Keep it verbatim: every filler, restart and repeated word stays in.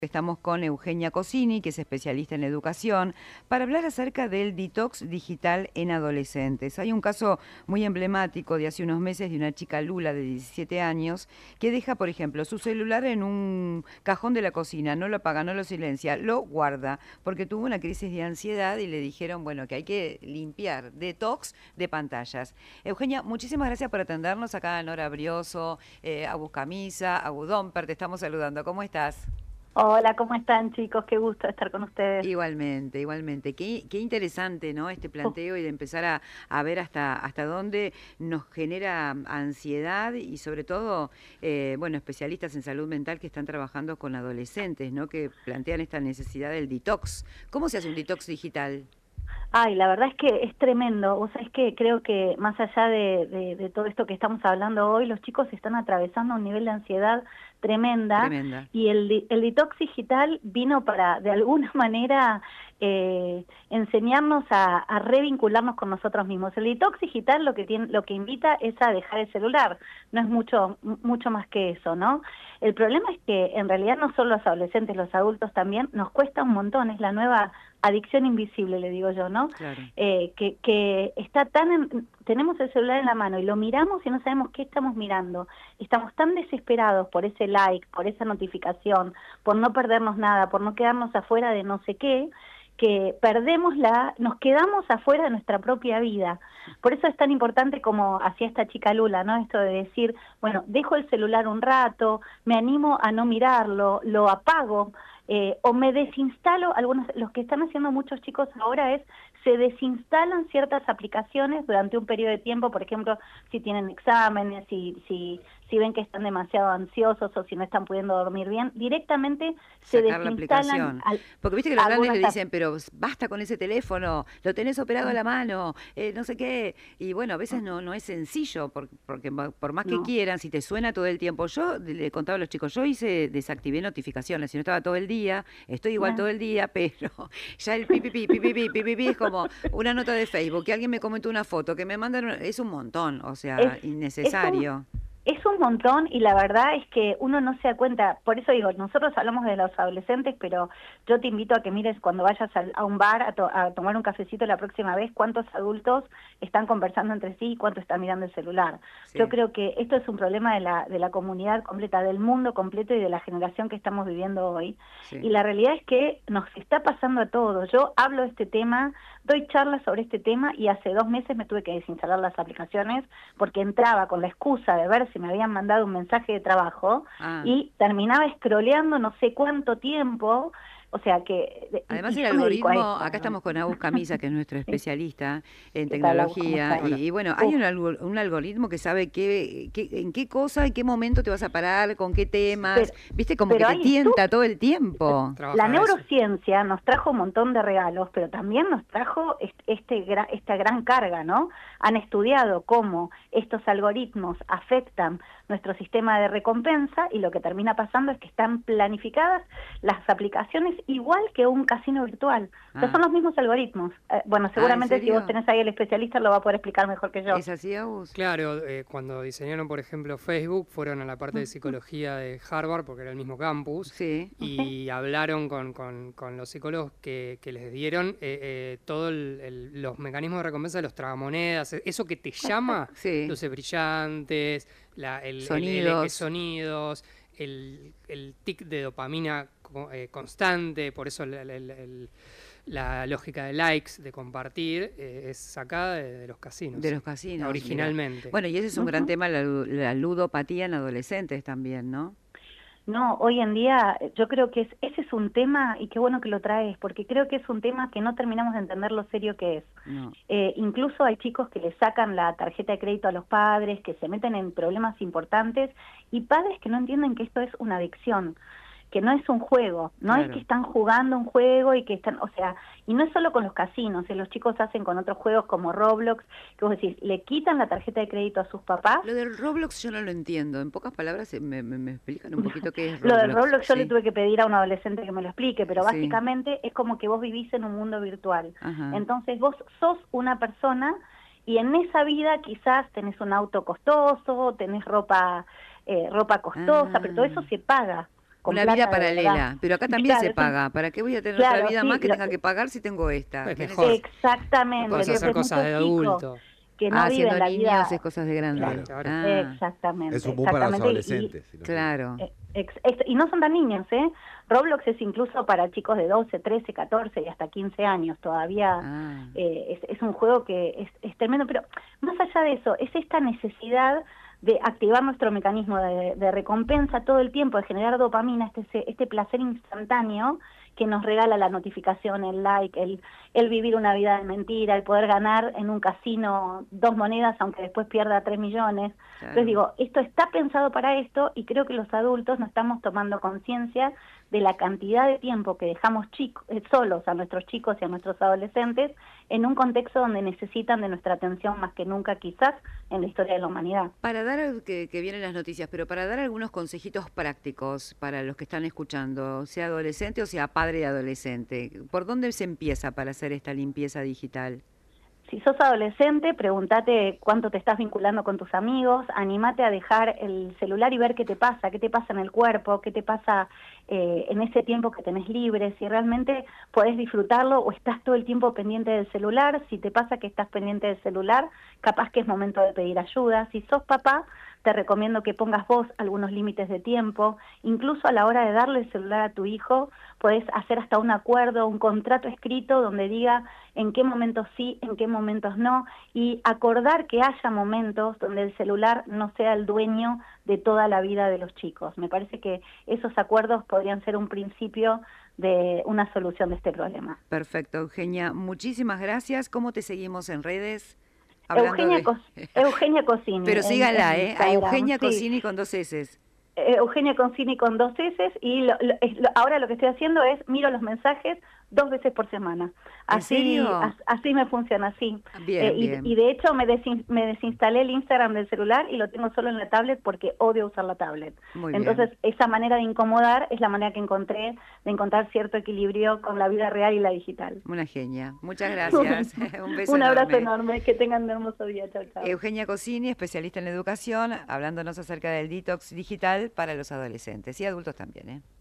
Estamos con Eugenia Cosini, que es especialista en educación, para hablar acerca del detox digital en adolescentes. Hay un caso muy emblemático de hace unos meses de una chica Lula de diecisiete años que deja, por ejemplo, su celular en un cajón de la cocina, no lo apaga, no lo silencia, lo guarda, porque tuvo una crisis de ansiedad y le dijeron, bueno, que hay que limpiar, detox de pantallas. Eugenia, muchísimas gracias por atendernos acá a Nora Brioso, eh, a Buscamisa, a Budómper, te estamos saludando. ¿Cómo estás? Hola, ¿cómo están, chicos? Qué gusto estar con ustedes. Igualmente, igualmente. Qué, qué interesante, ¿no? Este planteo y de empezar a, a ver hasta, hasta dónde nos genera ansiedad y sobre todo, eh, bueno, especialistas en salud mental que están trabajando con adolescentes, ¿no? Que plantean esta necesidad del detox. ¿Cómo se hace un detox digital? Ay, la verdad es que es tremendo. Vos sabés que creo que más allá de, de, de todo esto que estamos hablando hoy, los chicos están atravesando un nivel de ansiedad tremenda, Tremenda. y el, el detox digital vino para, de alguna manera, eh, enseñarnos a, a revincularnos con nosotros mismos. El detox digital lo que tiene, lo que invita es a dejar el celular, no es mucho, mucho más que eso, ¿no? El problema es que en realidad no solo los adolescentes, los adultos también, nos cuesta un montón, es la nueva adicción invisible, le digo yo, ¿no? Claro. Eh, que, que está tan, en, tenemos el celular en la mano y lo miramos y no sabemos qué estamos mirando. Estamos tan desesperados por ese like, por esa notificación, por no perdernos nada, por no quedarnos afuera de no sé qué, que perdemos la, nos quedamos afuera de nuestra propia vida. Por eso es tan importante, como hacía esta chica Lula, ¿no? Esto de decir, bueno, dejo el celular un rato, me animo a no mirarlo, lo apago, eh, o me desinstalo. Algunos, los que están haciendo muchos chicos ahora es, se desinstalan ciertas aplicaciones durante un periodo de tiempo, por ejemplo, si tienen exámenes, si, si, si ven que están demasiado ansiosos o si no están pudiendo dormir bien, directamente se Sacar la desinstalan. aplicación. Al, Porque viste que los grandes le algunas dicen, pero basta con ese teléfono, lo tenés operado a la mano, eh, no sé qué. Y bueno, a veces no, no es sencillo, por- porque por más que no. quieran, si te suena todo el tiempo. Yo le contaba a los chicos, yo hice, desactivé notificaciones, si no estaba todo el día, estoy igual todo el día, pero ya el pi, pi, pi, pi, pi, pi, pi, pi, pi, es como una nota de Facebook, que alguien me comentó una foto, que me mandan, una- es un montón, o Es, sea, es un, innecesario. Es un montón, y la verdad es que uno no se da cuenta. Por eso digo, nosotros hablamos de los adolescentes, pero yo te invito a que mires cuando vayas a, a un bar a, to, a tomar un cafecito la próxima vez, cuántos adultos están conversando entre sí y cuántos están mirando el celular. Sí. Yo creo que esto es un problema de la, de la comunidad completa, del mundo completo y de la generación que estamos viviendo hoy. Sí. Y la realidad es que nos está pasando a todos. Yo hablo de este tema, doy charlas sobre este tema, y hace dos meses me tuve que desinstalar las aplicaciones porque entraba con la excusa de ver si me habían mandado un mensaje de trabajo, Ah. y terminaba scrolleando no sé cuánto tiempo. O sea que... Además, y el yo me dedico a algoritmo, esto. acá estamos con Agus Camisa, que es nuestro especialista en ¿Qué tal, Agus? ¿Cómo tecnología, estás? y, y bueno, hay Uf. un, algo- un algoritmo que sabe qué, qué, en qué cosa, en qué momento te vas a parar, con qué temas, Pero, viste, como que pero te hay tienta estu- todo el tiempo. La neurociencia nos trajo un montón de regalos, pero también nos trajo este, este gra- esta gran carga, ¿no? Han estudiado cómo estos algoritmos afectan nuestro sistema de recompensa, y lo que termina pasando es que están planificadas las aplicaciones igual que un casino virtual. O sea, Ah. son los mismos algoritmos. Eh, bueno, Ah, ¿en seguramente si serio? vos tenés ahí el especialista lo va a poder explicar mejor que yo. ¿Es así, Agus? Claro, eh, cuando diseñaron, por ejemplo, Facebook, fueron a la parte de psicología de Harvard, porque era el mismo campus, Sí. y hablaron con, con, con los psicólogos que, que les dieron eh, eh, todos los mecanismos de recompensa de los tragamonedas, eso que te llama, Sí. luces brillantes, la, el, el- Sonidos. el- sonidos, el, el tic de dopamina co- eh, constante, por eso el, el- el- el- la lógica de likes, de compartir, eh, es sacada de, de los casinos. De los casinos. Originalmente. Mira. Bueno, y ese es un Ujú. gran tema, la, lu- la ludopatía en adolescentes también, ¿no? No, hoy en día yo creo que es, ese es un tema, y qué bueno que lo traes, porque creo que es un tema que no terminamos de entender lo serio que es. No. Eh, incluso hay chicos que le sacan la tarjeta de crédito a los padres, que se meten en problemas importantes, y padres que no entienden que esto es una adicción, que no es un juego, no Claro. es que están jugando un juego y que están, o sea, y no es solo con los casinos, eh, los chicos hacen con otros juegos como Roblox, que vos decís, le quitan la tarjeta de crédito a sus papás. Lo del Roblox yo no lo entiendo. En pocas palabras, me, me, me explican un poquito qué es Lo Roblox. del Roblox yo Sí. le tuve que pedir a un adolescente que me lo explique, pero Sí. básicamente es como que vos vivís en un mundo virtual. Ajá. Entonces vos sos una persona, y en esa vida quizás tenés un auto costoso, tenés ropa, eh, ropa costosa, Ah. pero todo eso se paga. con Una plata vida de paralela, verdad. pero acá también Claro, se sí. paga. ¿Para qué voy a tener Claro, otra vida sí, más que lo- tenga que pagar si tengo esta? Es ¿Qué mejor. necesidad? Exactamente. Puedes hacer Entonces, cosas de muchos chicos adulto. que no Ah, viven siendo la niños vida. es cosas de grande. Claro, Claro. Ah, exactamente. Es un boom para los exactamente, y- adolescentes. si no me claro. Eh, ex- ex- y no son tan niños, ¿eh? Roblox es incluso para chicos de doce, trece, catorce y hasta quince años. Todavía Ah. eh, es, es un juego que es, es tremendo. Pero más allá de eso, es esta necesidad de activar nuestro mecanismo de, de recompensa todo el tiempo, de generar dopamina, este, este placer instantáneo que nos regala la notificación, el like, el, el vivir una vida de mentira, el poder ganar en un casino dos monedas aunque después pierda tres millones. Claro. Entonces digo, esto está pensado para esto y creo que los adultos no estamos tomando conciencia de la cantidad de tiempo que dejamos chicos, eh, solos a nuestros chicos y a nuestros adolescentes en un contexto donde necesitan de nuestra atención más que nunca quizás en la historia de la humanidad. Para dar, que, que vienen las noticias, pero para dar algunos consejitos prácticos para los que están escuchando, sea adolescente o sea padre de adolescente, ¿por dónde se empieza para hacer esta limpieza digital? Si sos adolescente, pregúntate cuánto te estás vinculando con tus amigos, anímate a dejar el celular y ver qué te pasa, qué te pasa en el cuerpo, qué te pasa eh, en ese tiempo que tenés libre, si realmente podés disfrutarlo o estás todo el tiempo pendiente del celular. Si te pasa que estás pendiente del celular, capaz que es momento de pedir ayuda. Si sos papá, te recomiendo que pongas vos algunos límites de tiempo. Incluso a la hora de darle el celular a tu hijo, podés hacer hasta un acuerdo, un contrato escrito donde diga en qué momentos sí, en qué momentos no, y acordar que haya momentos donde el celular no sea el dueño de toda la vida de los chicos. Me parece que esos acuerdos podrían ser un principio de una solución de este problema. Perfecto, Eugenia, muchísimas gracias. ¿Cómo te seguimos en redes? Hablando Eugenia, de... Co Eugenia Cosini. Pero en- síganla, en ¿eh? A Instagram, Eugenia sí. Cosini con dos S. Eh, Eugenia Cosini con dos S y lo, lo, es- lo- ahora lo que estoy haciendo es miro los mensajes dos veces por semana. ¿En Así, serio? as- así me funciona, así. Bien, Eh, y, bien. y de hecho me, desin me desinstalé el Instagram del celular y lo tengo solo en la tablet porque odio usar la tablet. Muy Entonces bien. esa manera de incomodar es la manera que encontré de encontrar cierto equilibrio con la vida real y la digital. Una genia. Muchas gracias. Un beso Un abrazo enorme. enorme, que tengan un hermoso día. Chao, chao. Eugenia Cosini, especialista en educación, hablándonos acerca del detox digital para los adolescentes y adultos también, ¿eh?